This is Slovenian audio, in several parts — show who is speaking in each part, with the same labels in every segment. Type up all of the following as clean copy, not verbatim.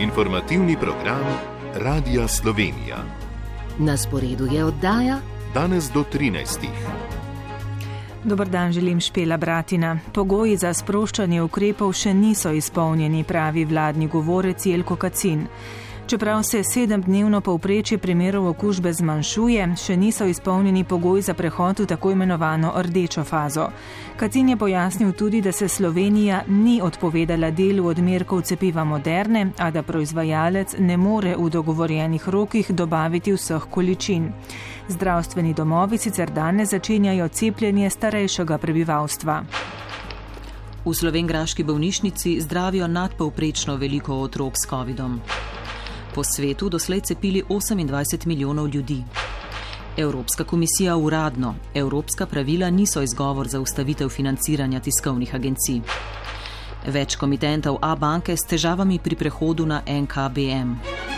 Speaker 1: Informativni program Radia Slovenija.
Speaker 2: Na sporedu je oddaja
Speaker 1: Danes do 13.
Speaker 3: Dober dan, želim Špela Bratina. Pogoji za sproščanje ukrepov še niso izpolnjeni, pravi vladni govorec Jelko Kacin. Čeprav se 7-dnevno povprečje primerov okužbe zmanjšuje, še niso izpolnjeni pogoji za prehod v tako imenovano rdečo fazo. Kacin je pojasnil tudi, da se Slovenija ni odpovedala delu odmerkov cepiva Moderne, a da proizvajalec ne more v dogovorjenih rokih dobaviti vseh količin. Zdravstveni domovi sicer danes začenjajo cepljenje starejšega prebivalstva.
Speaker 4: V slovenjgraški bolnišnici zdravijo nadpovprečno veliko otrok s covidom. Po svetu doslej cepili 28 milijonov ljudi. Evropska komisija uradno. Evropska pravila niso izgovor za ustavitev financiranja tiskovnih agencij. Več komitentov Abanke s težavami pri prehodu na NKBM.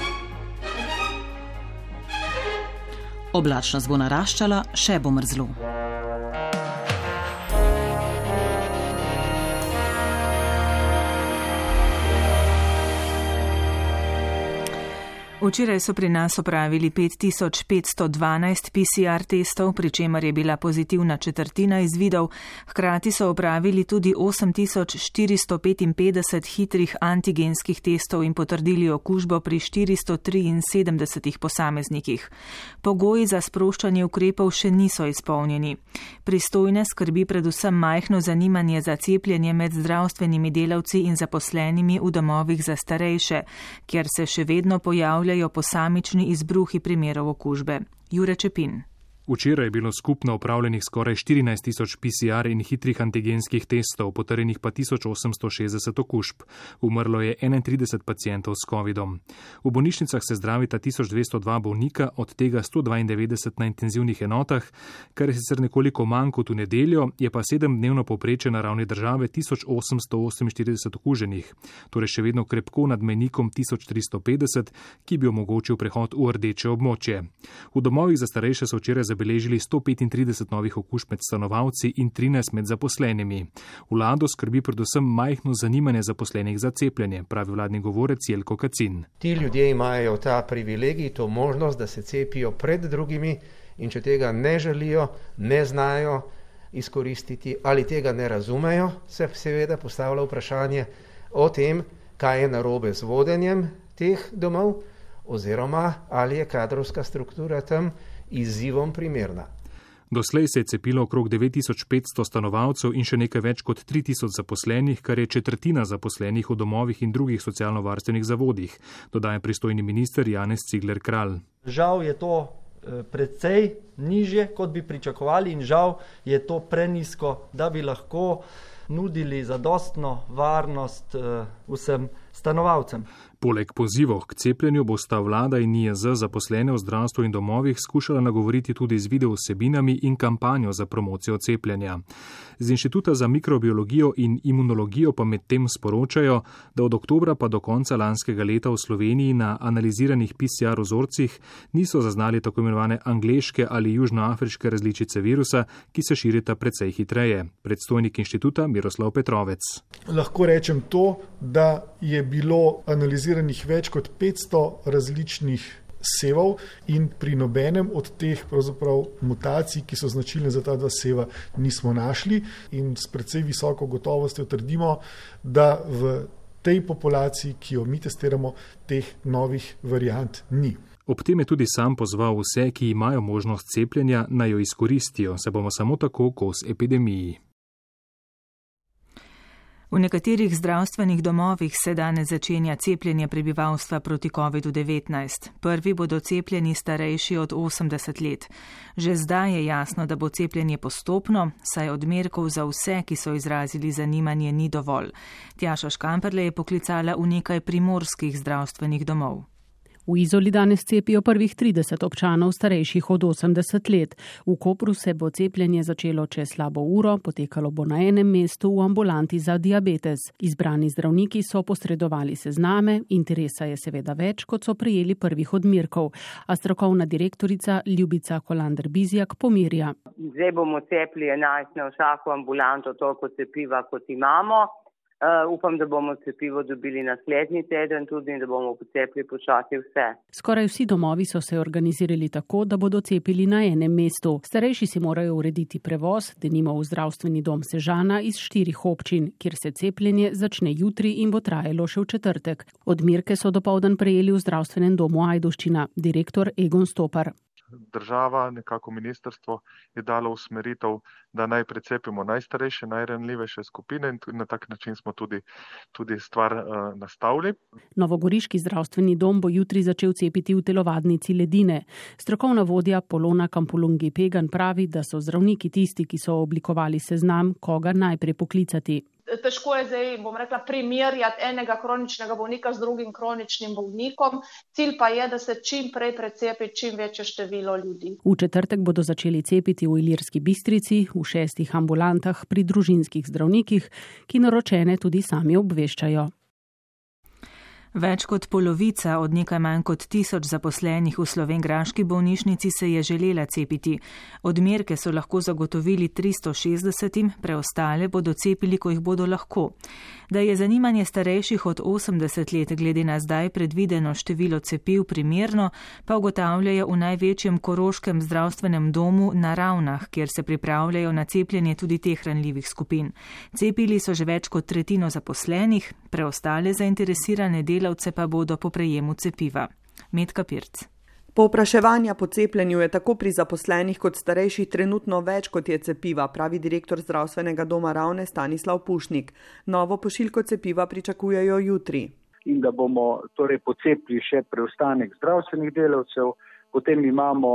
Speaker 4: Oblačnost bo naraščala, še bo mrzlo.
Speaker 3: Včeraj so pri nas opravili 5512 PCR testov, pri čemer je bila pozitivna četrtina izvidov. Hkrati so opravili tudi 8455 hitrih antigenskih testov in potrdili okužbo pri 473 posameznikih. Pogoji za sproščanje ukrepov še niso izpolnjeni. Pristojne skrbi predvsem majhno zanimanje za cepljenje med zdravstvenimi delavci in zaposlenimi v domovih za starejše, kjer se še vedno pojavljajo posamični izbruhi primerov okužbe. Jure Čepin.
Speaker 5: Včeraj je bilo skupno opravljenih skoraj 14 tisoč PCR in hitrih antigenskih testov, potrjenih pa 1860 okužb. Umrlo je 31 pacientov s covidom. V bolnišnicah se zdravita 1202 bolnika, od tega 192 na intenzivnih enotah, kar je sicer nekoliko manj kot v nedeljo, je pa 7-dnevno povprečje na ravni države 1848 okuženih, torej še vedno krepko nad mejnikom 1350, ki bi omogočil prehod v rdeče območje. V domovih za starejše so včeraj zabeležili 135 novih okužb med stanovalci in 13 med zaposlenimi. Vlado skrbi predvsem majhno zanimanje zaposlenih za cepljenje, pravi vladni govorec Jelko Kacin.
Speaker 6: Ti ljudje imajo ta privilegij, to možnost, da se cepijo pred drugimi, in če tega ne želijo, ne znajo izkoristiti ali tega ne razumejo, se seveda postavlja vprašanje o tem, kaj je narobe z vodenjem teh domov, oziroma ali je kadrovska struktura tam izzivom primerna.
Speaker 5: Doslej se je cepilo okrog 9500 stanovalcev in še nekaj več kot 3000 zaposlenih, kar je četrtina zaposlenih v domovih in drugih socialno-varstvenih zavodih, dodaja pristojni minister Janez Cigler Kralj.
Speaker 7: Žal je to precej nižje, kot bi pričakovali, in žal je to prenizko, da bi lahko nudili zadostno varnost vsem stanovalcem.
Speaker 5: Poleg pozivov k cepljenju bosta vlada in NIJZ zaposlene v zdravstvu in domovih skušala nagovoriti tudi z video vsebinami in kampanjo za promocijo cepljenja. Z Inštituta za mikrobiologijo in imunologijo pa medtem sporočajo, da od oktobra pa do konca lanskega leta v Sloveniji na analiziranih PCR vzorcih niso zaznali tako imenovane angleške ali južnoafriške različice virusa, ki se širita precej hitreje. Predstojnik inštituta Miroslav Petrovec.
Speaker 8: Lahko rečem to, da je bilo analiziranih več kot 500 različnih sevov in pri nobenem od teh pravzaprav mutacij, ki so značilne za ta dva seva, nismo našli, in s precej visoko gotovostjo trdimo, da v tej populaciji, ki jo mi testiramo, teh novih variant ni.
Speaker 5: Ob tem je tudi sam pozval vse, ki imajo možnost cepljenja, naj jo izkoristijo, saj bomo samo tako kos epidemiji.
Speaker 3: V nekaterih zdravstvenih domovih se danes začenja cepljenje prebivalstva proti COVID-19. Prvi bodo cepljeni starejši od 80 let. Že zdaj je jasno, da bo cepljenje postopno, saj odmerkov za vse, ki so izrazili zanimanje, ni dovolj. Tjaša Škamperle je poklicala v nekaj primorskih zdravstvenih domov.
Speaker 9: V Izoli danes cepijo prvih 30 občanov starejših od 80 let. V Kopru se bo cepljenje začelo čez slabo uro, potekalo bo na enem mestu v ambulanti za diabetes. Izbrani zdravniki so posredovali sezname, interesa je seveda več, kot so prejeli prvih odmerkov. A strokovna direktorica Ljubica Kolander-Bizjak pomirja.
Speaker 10: Zdaj bomo cepili 11 na vsako ambulanto, toliko cepiva kot imamo. Upam, da bomo cepivo dobili naslednji teden tudi in da bomo pocepili počasi vse.
Speaker 9: Skoraj vsi domovi so se organizirali tako, da bodo cepili na enem mestu. Starejši si morajo urediti prevoz, denimo v zdravstveni dom Sežana iz 4 občin, kjer se cepljenje začne jutri in bo trajalo še v četrtek. Odmerke so dopoldan prejeli v zdravstvenem domu Ajdovščina, direktor Egon Stopar.
Speaker 11: Država, nekako ministrstvo je dalo usmeritev, da naj precepimo najstarejše, najranljivejše skupine in na tak način smo tudi stvar nastavili.
Speaker 9: Novogoriški zdravstveni dom bo jutri začel cepiti v telovadnici Ledine. Strokovna vodja Polona Kampulungi Pegan pravi, da so zdravniki tisti, ki so oblikovali seznam, koga najprej poklicati.
Speaker 12: Težko je zdaj, primerjati enega kroničnega bolnika z drugim kroničnim bolnikom. Cilj pa je, da se čim prej precepi čim večje število ljudi.
Speaker 9: V četrtek bodo začeli cepiti v Ilirski Bistrici, v 6 ambulantah pri družinskih zdravnikih, ki naročene tudi sami obveščajo.
Speaker 3: Več kot polovica od nekaj manj kot 1000 zaposlenih v slovenjgraški bolnišnici se je želela cepiti. Odmerke so lahko zagotovili 360, preostale bodo cepili, ko jih bodo lahko. Da je zanimanje starejših od 80 let glede na zdaj predvideno število cepiv primerno, pa ugotavljajo v največjem koroškem zdravstvenem domu na Ravnah, kjer se pripravljajo na cepljenje tudi teh ranljivih skupin. Cepili so že več kot tretjino zaposlenih, preostale zainteresirane delavce pa bodo po prejemu cepiva. Metka Pirc.
Speaker 13: Povpraševanja po cepljenju je tako pri zaposlenih kot starejših trenutno več, kot je cepiva, pravi direktor zdravstvenega doma Ravne Stanislav Pušnik. Novo pošiljko cepiva pričakujejo jutri.
Speaker 14: In da bomo torej pocepili še preostanek zdravstvenih delavcev, potem imamo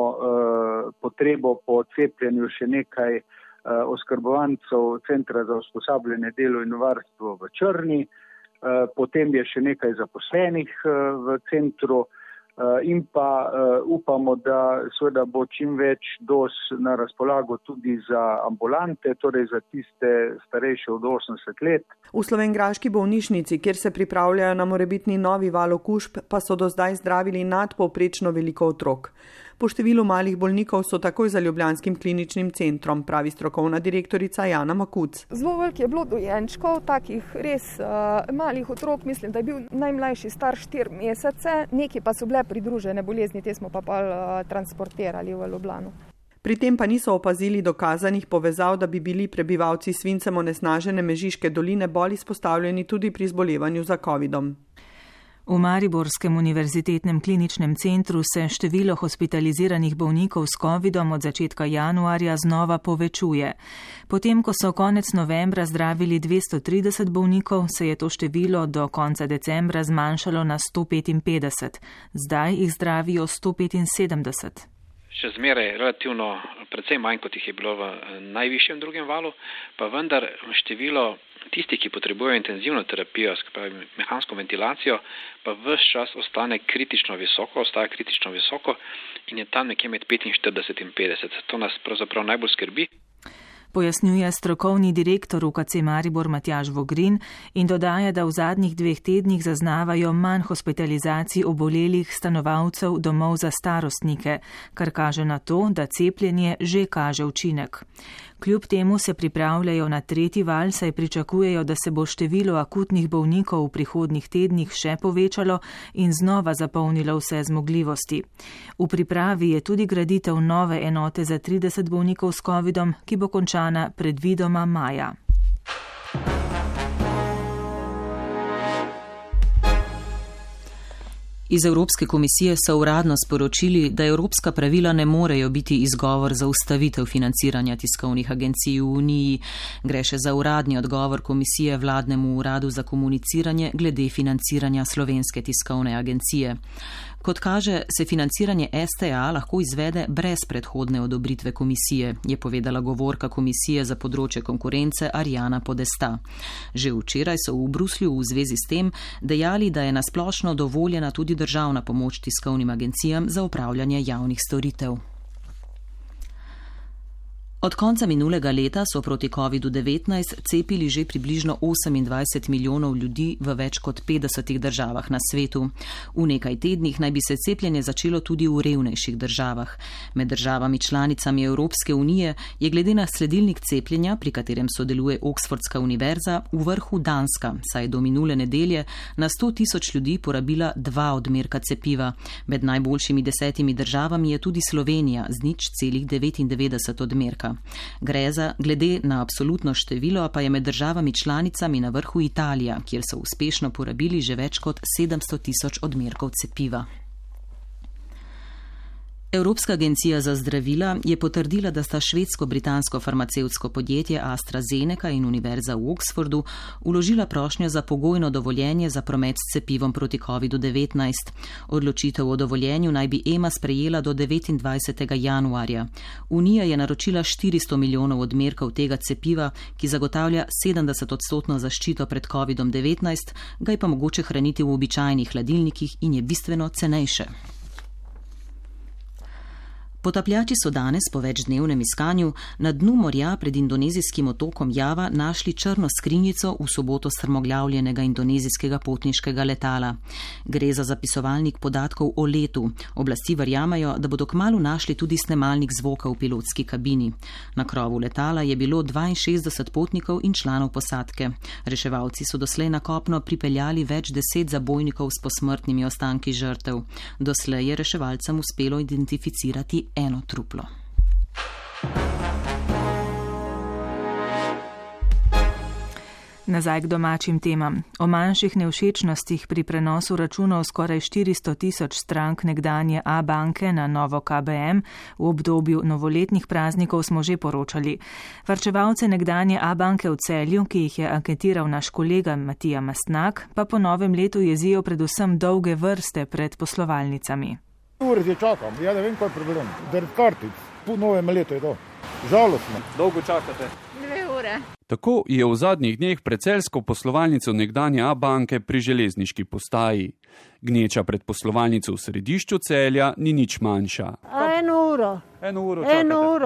Speaker 14: potrebo po cepljenju še nekaj oskrbovancev Centra za usposabljanje, delo in varstvo v Črni, potem je še nekaj zaposlenih v centru, in pa upamo, da seveda bo čim več doz na razpolago tudi za ambulante, torej za tiste starejše od 80 let.
Speaker 13: V slovenjgraški bolnišnici, kjer se pripravljajo na morebitni novi val okužb, pa so do zdaj zdravili nadpovprečno veliko otrok. Po številu malih bolnikov so takoj za ljubljanskim kliničnim centrom, pravi strokovna direktorica Jana Makuc.
Speaker 15: Zelo veliko je bilo dojenčkov, takih res malih otrok, mislim, da je bil najmlajši star 4 mesece, neki pa so bile pridružene bolezni, te smo pa transportirali v Ljubljano.
Speaker 13: Pri tem pa niso opazili dokazanih povezav, da bi bili prebivalci s svincem onesnažene Mežiške doline bolj izpostavljeni tudi pri zbolevanju za covidom.
Speaker 3: V Mariborskem univerzitetnem kliničnem centru se število hospitaliziranih bolnikov s covidom od začetka januarja znova povečuje. Potem, ko so konec novembra zdravili 230 bolnikov, se je to število do konca decembra zmanjšalo na 155. Zdaj jih zdravijo 175.
Speaker 16: Še zmeraj relativno precej manj, kot jih je bilo v najvišjem drugem valu, pa vendar število tistih, ki potrebujejo intenzivno terapijo, spravi mehansko ventilacijo, pa ves čas ostaja kritično visoko in je tam nekje med 45 in 50. To nas pravzaprav najbolj skrbi.
Speaker 3: Pojasnjuje strokovni direktor UKC Maribor Matjaž Vogrin in dodaja, da v zadnjih 2 tednih zaznavajo manj hospitalizacij obolelih stanovalcev domov za starostnike, kar kaže na to, da cepljenje že kaže učinek. Kljub temu se pripravljajo na 3. val, saj pričakujejo, da se bo število akutnih bolnikov v prihodnjih tednih še povečalo in znova zapolnilo vse zmogljivosti. V pripravi je tudi graditev nove enote za 30 bolnikov s covidom, ki bo končana predvidoma maja.
Speaker 4: Iz Evropske komisije so uradno sporočili, da evropska pravila ne morejo biti izgovor za ustavitev financiranja tiskovnih agencij v Uniji. Gre še za uradni odgovor komisije vladnemu uradu za komuniciranje glede financiranja Slovenske tiskovne agencije. Kot kaže, se financiranje STA lahko izvede brez predhodne odobritve komisije, je povedala govorka komisije za področje konkurence Arjana Podesta. Že včeraj so v Bruslju v zvezi s tem dejali, da je nasplošno dovoljena tudi državna pomoč tiskovnim agencijam za upravljanje javnih storitev. Od konca minulega leta so proti COVID-19 cepili že približno 28 milijonov ljudi v več kot 50 državah na svetu. V nekaj tednih naj bi se cepljenje začelo tudi v revnejših državah. Med državami članicami Evropske unije je glede na sledilnik cepljenja, pri katerem sodeluje Oxfordska univerza, v vrhu Danska, saj je do minule nedelje na 100 tisoč ljudi porabila 2 odmerka cepiva. Med najboljšimi 10 državami je tudi Slovenija z 0,99 odmerka. Glede na absolutno število pa je med državami članicami na vrhu Italija, kjer so uspešno porabili že več kot 700 tisoč odmerkov cepiva. Evropska agencija za zdravila je potrdila, da sta švedsko-britansko farmacevtsko podjetje AstraZeneca in Univerza v Oxfordu vložila prošnjo za pogojno dovoljenje za promet s cepivom proti COVID-19. Odločitev o dovoljenju naj bi EMA sprejela do 29. januarja. Unija je naročila 400 milijonov odmerkov tega cepiva, ki zagotavlja 70% zaščito pred COVID-19, ga je pa mogoče hraniti v običajnih hladilnikih in je bistveno cenejše. Potapljači so danes po večdnevnem iskanju na dnu morja pred indonezijskim otokom Java našli črno skrinjico v soboto strmoglavljenega indonezijskega potniškega letala. Gre za zapisovalnik podatkov o letu. Oblasti verjamejo, da bodo kmalu našli tudi snemalnik zvoka v pilotski kabini. Na krovu letala je bilo 62 potnikov in članov posadke. Reševalci so doslej na kopno pripeljali več 10 zabojnikov s posmrtnimi ostanki žrtev. Doslej je reševalcem uspelo identificirati eno truplo.
Speaker 3: Nazaj k domačim temam. O manjših nevšečnostih pri prenosu računov skoraj 400 tisoč strank nekdanje A-banke na novo KBM v obdobju novoletnih praznikov smo že poročali. Varčevalce nekdanje A-banke v Celju, ki jih je anketiral naš kolega Matija Mastnak, pa po novem letu jezijo predvsem dolge vrste pred poslovalnicami.
Speaker 17: Ure že čakam, ja ne vem, kaj je problem. Zaradi kartic, po novem letu je to. Žalostno. Dolgo čakate?
Speaker 18: 2 ure.
Speaker 19: Tako je v zadnjih dneh pred celjsko poslovalnico nekdanje A-banke pri železniški postaji. Gneča pred poslovalnico v središču Celja ni nič manjša.
Speaker 18: 1 uro.
Speaker 19: 1 uro čakate?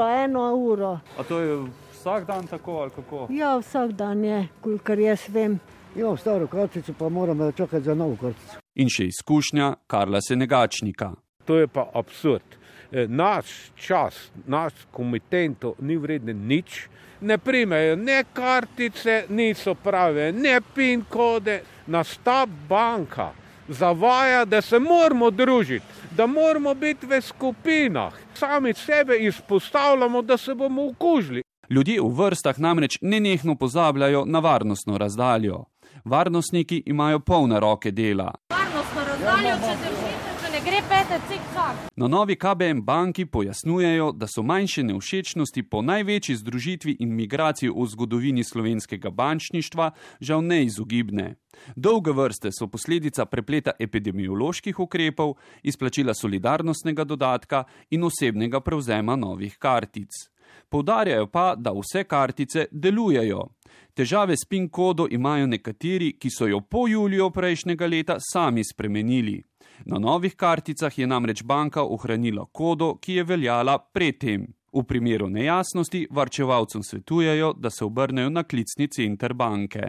Speaker 18: 1 uro.
Speaker 19: A to je vsak dan tako ali kako?
Speaker 18: Ja, vsak dan je, kolikor jaz vem.
Speaker 20: Imam staro kartico, pa moram čakati za novo kartico.
Speaker 19: In še izkušnja Karla Senegačnika.
Speaker 21: To je pa absurd. Naš čas, naš komitentov ni vreden nič, ne primejo ne kartice, niso prave, ne PIN kode. Nas ta banka zavaja, da se moramo družiti, da moramo biti v skupinah. Sami sebe izpostavljamo, da se bomo okužili.
Speaker 19: Ljudje v vrstah namreč nenehno pozabljajo na varnostno razdaljo. Varnostniki imajo polne roke dela.
Speaker 18: Varnostno razdaljo, če držite, če ne gre pete cik-cak.
Speaker 19: Na novi KBM banki pojasnjujejo, da so manjše nevšečnosti po največji združitvi in migraciji v zgodovini slovenskega bančništva žal neizogibne. Dolge vrste so posledica prepleta epidemioloških ukrepov, izplačila solidarnostnega dodatka in osebnega prevzema novih kartic. Poudarjajo pa, da vse kartice delujejo. Težave s PIN kodo imajo nekateri, ki so jo po juliju prejšnjega leta sami spremenili. Na novih karticah je namreč banka ohranila kodo, ki je veljala predtem. V primeru nejasnosti varčevalcem svetujejo, da se obrnejo na klicni center banke.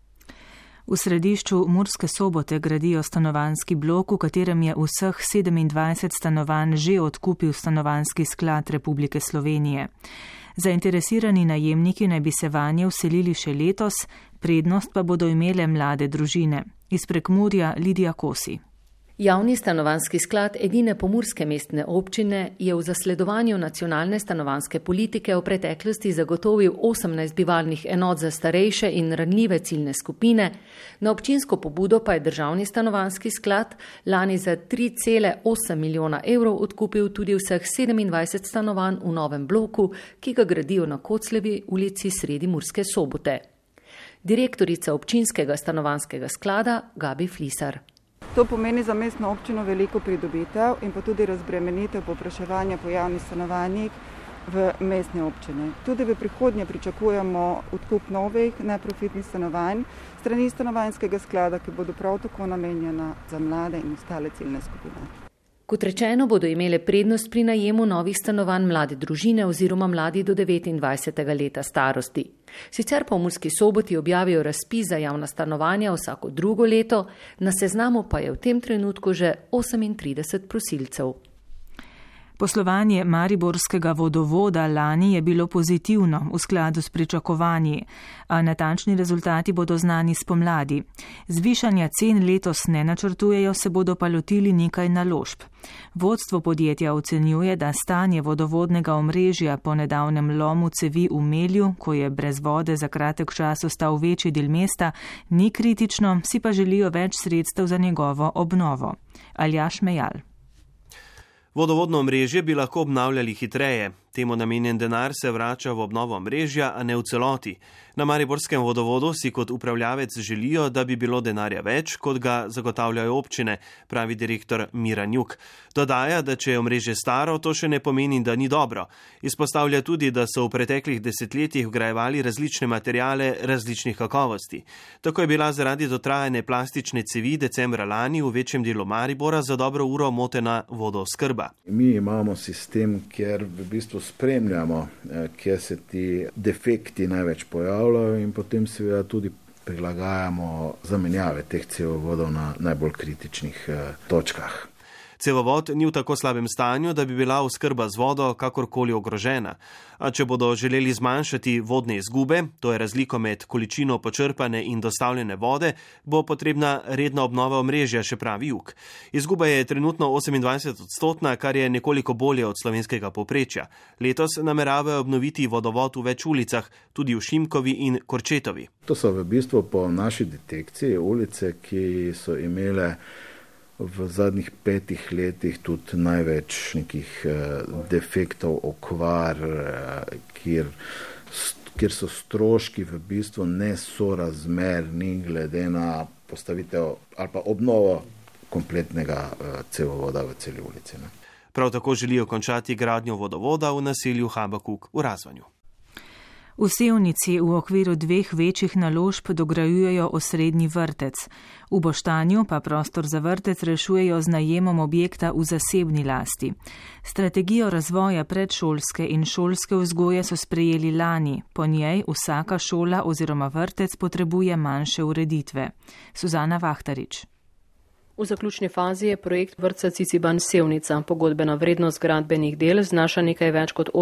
Speaker 3: V središču Murske Sobote gradijo stanovanjski blok, v katerem je vseh 27 stanovanj že odkupil Stanovanjski sklad Republike Slovenije. Zainteresirani najemniki naj bi se vanje vselili še letos, prednost pa bodo imele mlade družine. Iz Prekmurja Lidija Kosi.
Speaker 2: Javni stanovanjski sklad edine pomurske mestne občine je v zasledovanju nacionalne stanovanjske politike v preteklosti zagotovil 18 bivalnih enot za starejše in ranljive ciljne skupine, na občinsko pobudo pa je državni stanovanjski sklad lani za 3,8 milijona evrov odkupil tudi vseh 27 stanovanj v novem bloku, ki ga gradijo na Koclevi ulici sredi Murske Sobote. Direktorica občinskega stanovanjskega sklada Gabi Flisar.
Speaker 22: To pomeni za mestno občino veliko pridobitev in pa tudi razbremenitev povpraševanja po javnih stanovanjih v mestni občini. Tudi v prihodnje pričakujemo odkup novih neprofitnih stanovanj strani stanovanjskega sklada, ki bodo prav tako namenjena za mlade in ostale ciljne skupine.
Speaker 2: Kot rečeno, bodo imele prednost pri najemu novih stanovanj mlade družine oziroma mladi do 29. leta starosti. Sicer pa v Murski Soboti objavijo razpis za javna stanovanja vsako drugo leto, na seznamu pa je v tem trenutku že 38 prosilcev.
Speaker 3: Poslovanje mariborskega vodovoda lani je bilo pozitivno v skladu s pričakovanji, a natančni rezultati bodo znani spomladi. Zvišanja cen letos ne načrtujejo, se bodo pa lotili nekaj naložb. Vodstvo podjetja ocenjuje, da stanje vodovodnega omrežja po nedavnem lomu cevi v Melju, ko je brez vode za kratek čas ostal večji del mesta, ni kritično, si pa želijo več sredstev za njegovo obnovo. Aljaž Mejal.
Speaker 1: Vodovodno omrežje bi lahko obnavljali hitreje. Temu namenjen denar se vrača v obnovo omrežja, a ne v celoti. Na mariborskem vodovodu si kot upravljavec želijo, da bi bilo denarja več, kot ga zagotavljajo občine, pravi direktor Miran Juk. Dodaja, da če je omrežje staro, to še ne pomeni, da ni dobro. Izpostavlja tudi, da so v preteklih desetletjih vgrajevali različne materijale različnih kakovosti. Tako je bila zaradi dotrajane plastične cevi decembra lani v večjem delu Maribora za dobro uro motena vodooskrba.
Speaker 6: Mi imamo sistem, kjer v bistvu spremljamo, kjer se ti defekti največ pojavljajo in potem seveda tudi prilagajamo zamenjave teh cevovodov na najbolj kritičnih točkah.
Speaker 1: Cevovod ni v tako slabem stanju, da bi bila oskrba z vodo kakorkoli ogrožena. A če bodo želeli zmanjšati vodne izgube, to je razliko med količino počrpane in dostavljene vode, bo potrebna redna obnova omrežja, še pravi Juk. Izguba je trenutno 28%, kar je nekoliko bolje od slovenskega povprečja. Letos nameravajo obnoviti vodovod v več ulicah, tudi v Šimkovi in Korčetovi.
Speaker 6: To so v bistvu po naši detekciji ulice, ki so imele v zadnjih 5 letih tudi največ nekih defektov, okvar, kjer so stroški v bistvu nesorazmerni glede na postavitev ali pa obnovo kompletnega cevovoda v celi ulici.
Speaker 1: Prav tako želijo končati gradnjo vodovoda v naselju Habakuk v Razvanju.
Speaker 3: V Sevnici v okviru 2 večjih naložb dograjujejo osrednji vrtec. V Boštanju pa prostor za vrtec rešujejo z najemom objekta v zasebni lasti. Strategijo razvoja predšolske in šolske vzgoje so sprejeli lani. Po njej vsaka šola oziroma vrtec potrebuje manjše ureditve. Suzana Vahtarič.
Speaker 23: V zaključni fazi je projekt vrtca Ciciban Sevnica. Pogodbena vrednost gradbenih del znaša nekaj več kot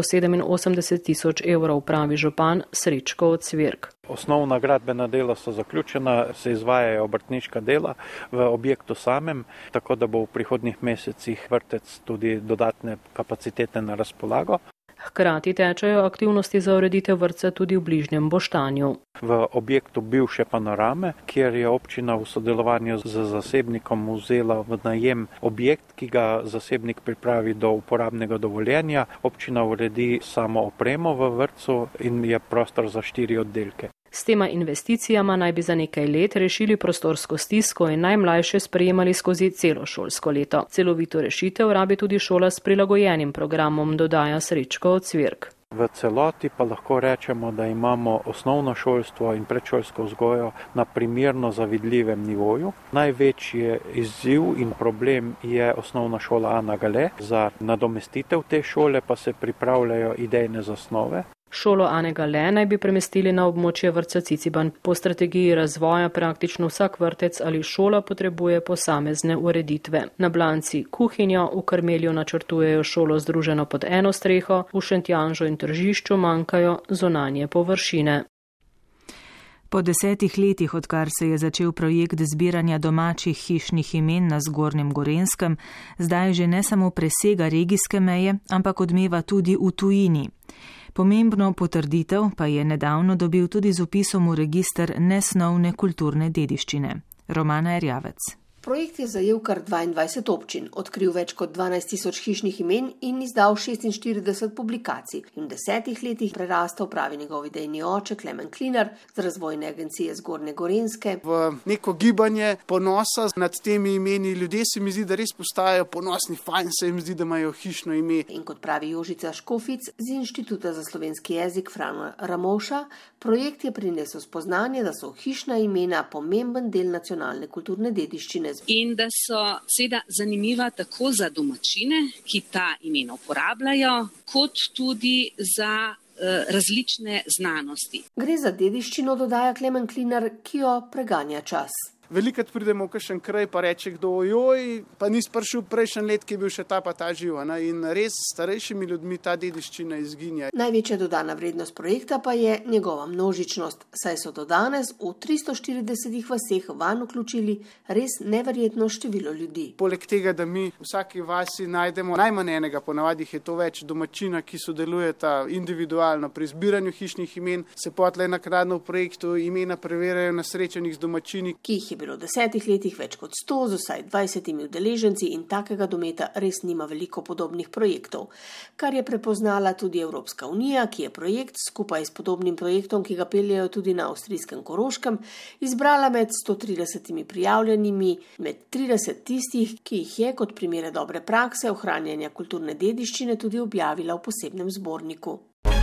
Speaker 23: 887 000 evrov, pravi župan Srečko Cvirk.
Speaker 24: Osnovna gradbena dela so zaključena, se izvajajo obrtniška dela v objektu samem, tako da bo v prihodnjih mesecih vrtec tudi dodatne kapacitete na razpolago.
Speaker 23: Hkrati tečejo aktivnosti za ureditev vrtca tudi v bližnjem Boštanju.
Speaker 24: V objektu bivše Panorame, kjer je občina v sodelovanju z zasebnikom vzela v najem objekt, ki ga zasebnik pripravi do uporabnega dovoljenja, občina uredi samo opremo v vrtcu in je prostor za 4 oddelke.
Speaker 23: S tema investicijama naj bi za nekaj let rešili prostorsko stisko in najmlajše sprejemali skozi celo šolsko leto. Celovito rešitev rabi tudi šola s prilagojenim programom, dodaja Srečko Cvirk.
Speaker 24: V celoti pa lahko rečemo, da imamo osnovno šolstvo in predšolsko vzgojo na primerno zavidljivem nivoju. Največji izziv in problem je osnovna šola Ana Gale. Za nadomestitev te šole pa se pripravljajo idejne zasnove.
Speaker 23: Šolo Ane Gale naj bi premestili na območje vrtca Ciciban. Po strategiji razvoja praktično vsak vrtec ali šola potrebuje posamezne ureditve. Na Blanci kuhinjo, v Karmelju načrtujejo šolo združeno pod eno streho, v Šentjanžu in Tržišču manjkajo zunanje površine.
Speaker 3: Po 10 letih, odkar se je začel projekt zbiranja domačih hišnih imen na Zgornjem Gorenjskem, zdaj že ne samo presega regijske meje, ampak odmeva tudi v tujini. Pomembno potrditev pa je nedavno dobil tudi z vpisom v register nesnovne kulturne dediščine. Romana Erjavec.
Speaker 25: Projekt je zajel kar 22 občin, odkril več kot 12 000 hišnih imen in izdal 46 publikacij. In v 10 letih prerastal, pravi njegov idejni oče Klemen Klinar z Razvojne agencije Zgornje Gorenjske.
Speaker 26: V neko gibanje ponosa nad temi imeni ljudje se mi zdi, da res postajajo ponosni, fajn se jim zdi, da imajo hišno ime.
Speaker 25: In kot pravi Jožica Škofic z Inštituta za slovenski jezik Frana Ramovša, projekt je prinesel spoznanje, da so hišna imena pomemben del nacionalne kulturne dediščine danes.
Speaker 5: In da so seveda zanimiva tako za domačine, ki ta imena uporabljajo, kot tudi za različne znanosti.
Speaker 25: Gre za dediščino, dodaja Klemen Klinar, ki jo preganja čas.
Speaker 26: Velikrat pridemo v kakšen kraj, pa reče kdo, ojoj, pa nis prišel prejšnji let, ki je bil še ta pa ta živa. In res s starejšimi ljudmi ta dediščina izginja.
Speaker 25: Največja dodana vrednost projekta pa je njegova množičnost, saj so do danes v 340 vaseh vanj vključili res neverjetno število ljudi.
Speaker 26: Poleg tega, da mi v vsaki vasi najdemo najmanj enega, ponavadi je to več domačina, ki sodelujeta individualno pri zbiranju hišnih imen, se potlej naknadno v projektu imena preverjajo na srečanjih z domačini,
Speaker 25: ki jih je bilo v 10 letih več kot 100 z vsaj 20 udeleženci in takega dometa res nima veliko podobnih projektov. Kar je prepoznala tudi Evropska unija, ki je projekt skupaj s podobnim projektom, ki ga peljejo tudi na avstrijskem Koroškem, izbrala med 130 prijavljenimi, med 30 tistih, ki jih je kot primere dobre prakse ohranjanja kulturne dediščine tudi objavila v posebnem zborniku.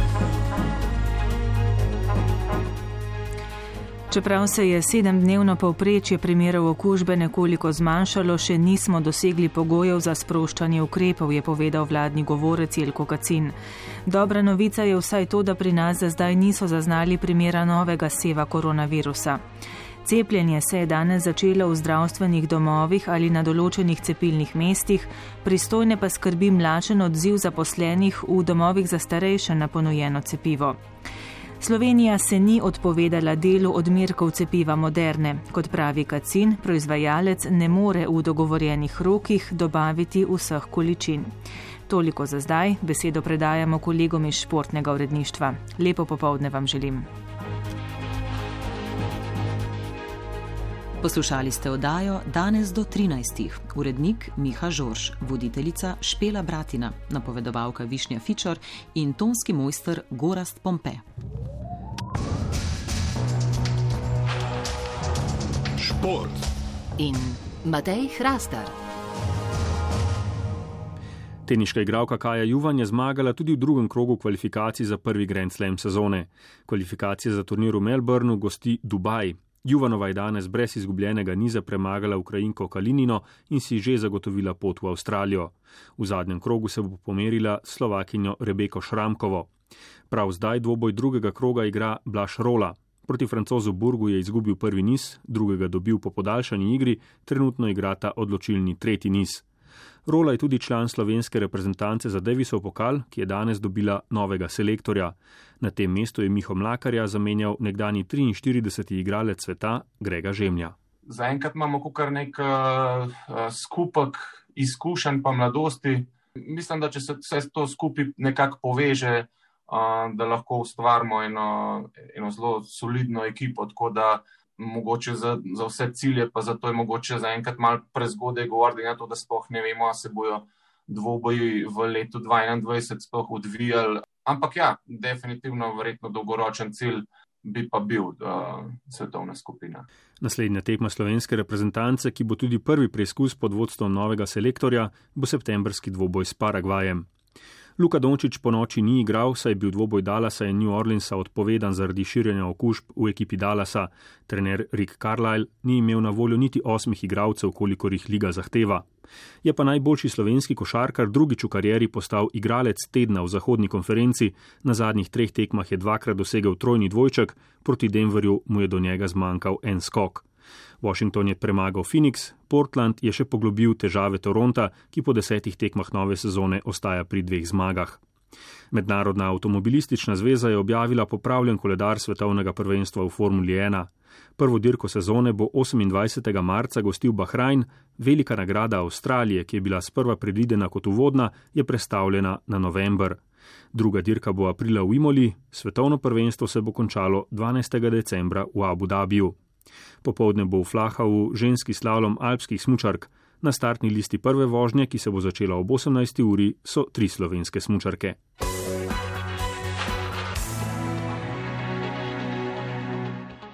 Speaker 3: Čeprav se je 7-dnevno povprečje primerov okužbe nekoliko zmanjšalo, še nismo dosegli pogojev za sproščanje ukrepov, je povedal vladni govorec Jelko Kacin. Dobra novica je vsaj to, da pri nas za zdaj niso zaznali primera novega seva koronavirusa. Cepljenje se je danes začelo v zdravstvenih domovih ali na določenih cepilnih mestih, pristojne pa skrbi mlačen odziv zaposlenih v domovih za starejše na ponujeno cepivo. Slovenija se ni odpovedala delu odmerkov cepiva Moderne. Kot pravi Kacin, proizvajalec ne more v dogovorjenih rokih dobaviti vseh količin. Toliko za zdaj, besedo predajamo kolegom iz športnega uredništva. Lepo popoldne vam želim.
Speaker 4: Poslušali ste oddajo Danes do 13. Urednik Miha Žorž, voditeljica Špela Bratina, napovedovalka Višnja Fičor in tonski mojster Gorazd Pompe.
Speaker 7: Šport
Speaker 2: in Matej Hrastar.
Speaker 7: Teniška igralka Kaja Juvan je zmagala tudi v drugem krogu kvalifikacij za prvi Grand Slam sezone. Kvalifikacije za turnir v Melbourneu gosti Dubaj. Juvanova je danes brez izgubljenega niza premagala Ukrajinko Kalinino in si že zagotovila pot v Avstralijo. V zadnjem krogu se bo pomerila s Slovakinjo Rebeko Šramkovo. Prav zdaj dvoboj drugega kroga igra Blaž Rola. Proti Francozu Burgu je izgubil prvi niz, drugega dobil po podaljšani igri, trenutno igrata odločilni tretji niz. Rola je tudi član slovenske reprezentance za Davisov pokal, ki je danes dobila novega selektorja. Na tem mestu je Miho Mlakarja zamenjal nekdani 43. igralec sveta Grega Žemlja.
Speaker 8: Zaenkrat imamo kar nek skupek izkušenj pa mladosti. Mislim, da če se vse to skupaj nekako poveže, da lahko ustvarimo eno zelo solidno ekipo, tako da mogoče za vse cilje, pa zato je mogoče zaenkrat malo prezgodaj govoriti na to, da sploh ne vemo, a se bojo dvoboji v letu 2021 sploh odvijali. Ampak ja, definitivno verjetno dolgoročen cilj bi pa bil svetovna skupina.
Speaker 7: Naslednja tekma slovenske reprezentance, ki bo tudi prvi preizkus pod vodstvom novega selektorja, bo septembrski dvoboj s Paragvajem. Luka Dončić po noči ni igral, saj je bil dvoboj Dallasa in New Orleansa odpovedan zaradi širjenja okužb v ekipi Dallasa. Trener Rick Carlisle ni imel na voljo niti 8 igralcev, kolikor jih liga zahteva. Je pa najboljši slovenski košarkar drugič v karieri postal igralec tedna v zahodni konferenci, na zadnjih 3 tekmah je 2krat dosegel trojni dvojček, proti Denverju mu je do njega zmanjkal en skok. Washington je premagal Phoenix, Portland je še poglobil težave Toronta, ki po 10 tekmah nove sezone ostaja pri 2 zmagah. Mednarodna avtomobilistična zveza je objavila popravljen koledar svetovnega prvenstva v Formuli 1. Prvo dirko sezone bo 28. marca gostil Bahrajn, velika nagrada Avstralije, ki je bila sprva predvidena kot uvodna, je prestavljena na november. Druga dirka bo aprila v Imoli, svetovno prvenstvo se bo končalo 12. decembra v Abu Dhabiju. Popoldne bo v Flahavu ženski slalom alpskih smučark. Na startni listi prve vožnje, ki se bo začela ob 18. uri, so 3 slovenske smučarke.